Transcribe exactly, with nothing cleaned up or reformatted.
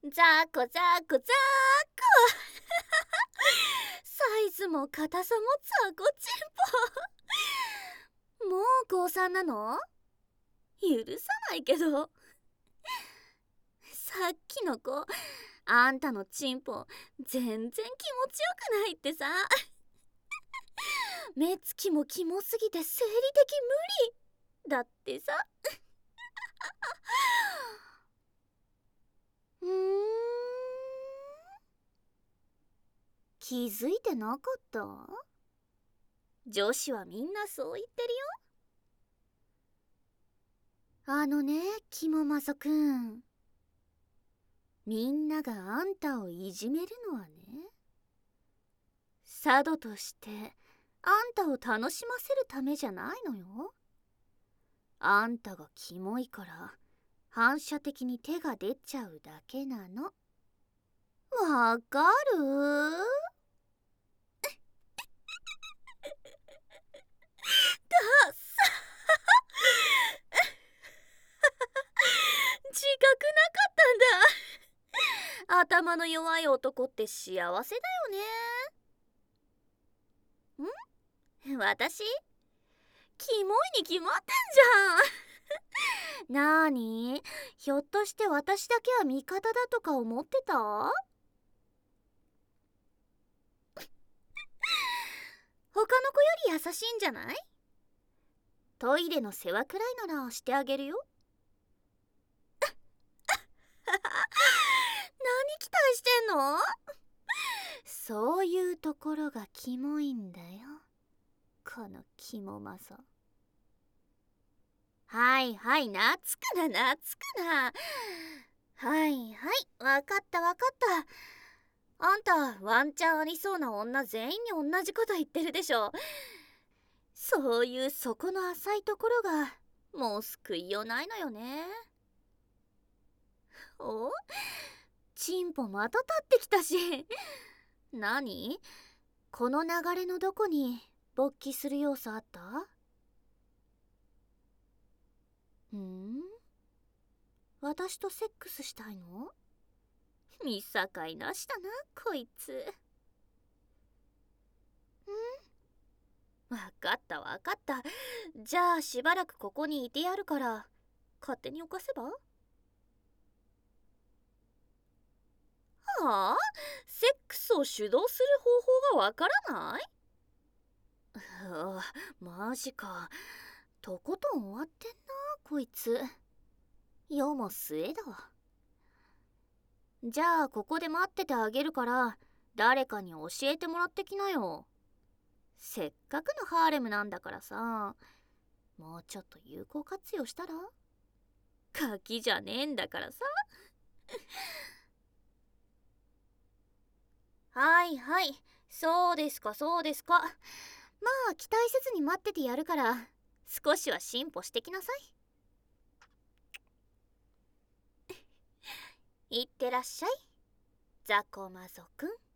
ザコザコザコサイズも硬さもザコチンポ。もう高さんなの？許さないけど。さっきの子、あんたのチンポ全然気持ちよくないってさ。目つきもキモすぎて生理的無理だってさ。うーん、気づいてなかった？女子はみんなそう言ってるよ。あのね、キモマソくん、みんながあんたをいじめるのはね、佐渡としてあんたを楽しませるためじゃないのよ。あんたがキモいから反射的に手が出ちゃうだけなの。わかる？だっさ自覚なかったんだ。頭の弱い男って幸せだよね。ん？私？キモいに決まってんじゃん。なーに？ひょっとして私だけは味方だとか思ってた？他の子より優しいんじゃない？トイレの世話くらいならしてあげるよ。何期待してんの？そういうところがキモいんだよ、このキモマサ。はいはい、懐くな懐くな。はいはい、わかったわかった。あんたワンチャンありそうな女全員に同じこと言ってるでしょ。そういう底の浅いところがもう救いようないのよね。お？チンポまた立ってきたし。何？この流れのどこに勃起する要素あった？ん？私とセックスしたいの？見境なしだなこいつ。ん？わかったわかった。じゃあしばらくここにいてやるから勝手に犯せば？はあ？セックスを主導する方法がわからない？あ、マジか。とことん終わってんなこいつ。世も末だわ。じゃあここで待っててあげるから誰かに教えてもらってきなよ。せっかくのハーレムなんだからさ、もうちょっと有効活用したら？ガキじゃねえんだからさ。はいはい、そうですかそうですか。まあ期待せずに待っててやるから少しは進歩してきなさい。いってらっしゃい、ザコマゾくん。